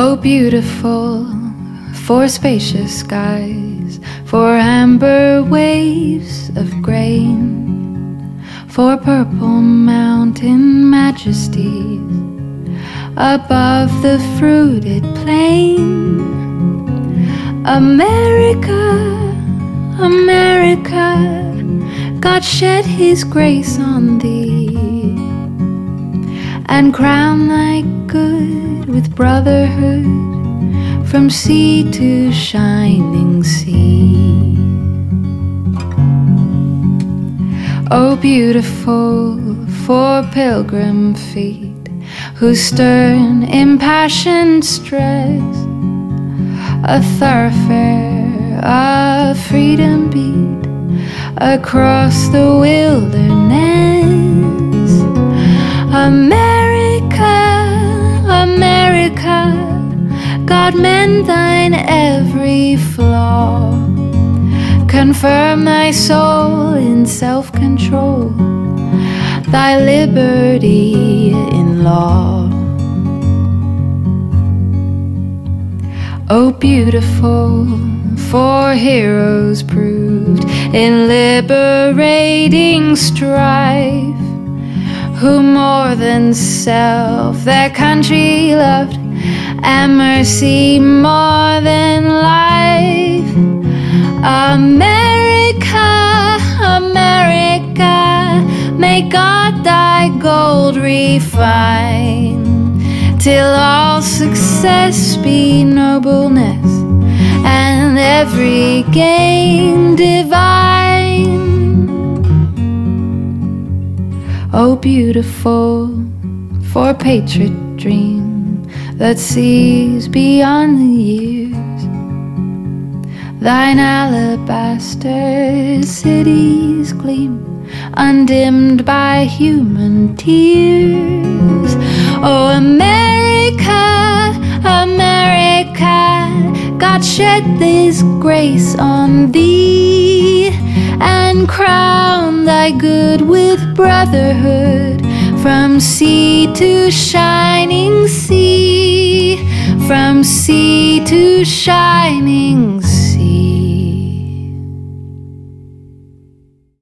Oh, beautiful for spacious skies, for amber waves of grain, for purple mountain majesties above the fruited plain. America, America, God shed his grace on thee and crown thy good with brotherhood from sea to shining sea. Oh, beautiful for pilgrim feet whose stern impassioned stress a thoroughfare of freedom beat across the wilderness. America, America, God mend thine every flaw, confirm thy soul in self-control, thy liberty in law. Oh, beautiful for heroes proved in liberating strife, who more than self their country loved, and mercy more than life. America, America, may God thy gold refine, till all success be nobleness and every gain divine. Oh, beautiful for patriot dream that sees beyond the years, thine alabaster cities gleam undimmed by human tears. Oh, America, America, God shed this grace on thee and crown thy good with brotherhood from sea to shining sea, from sea to shining sea.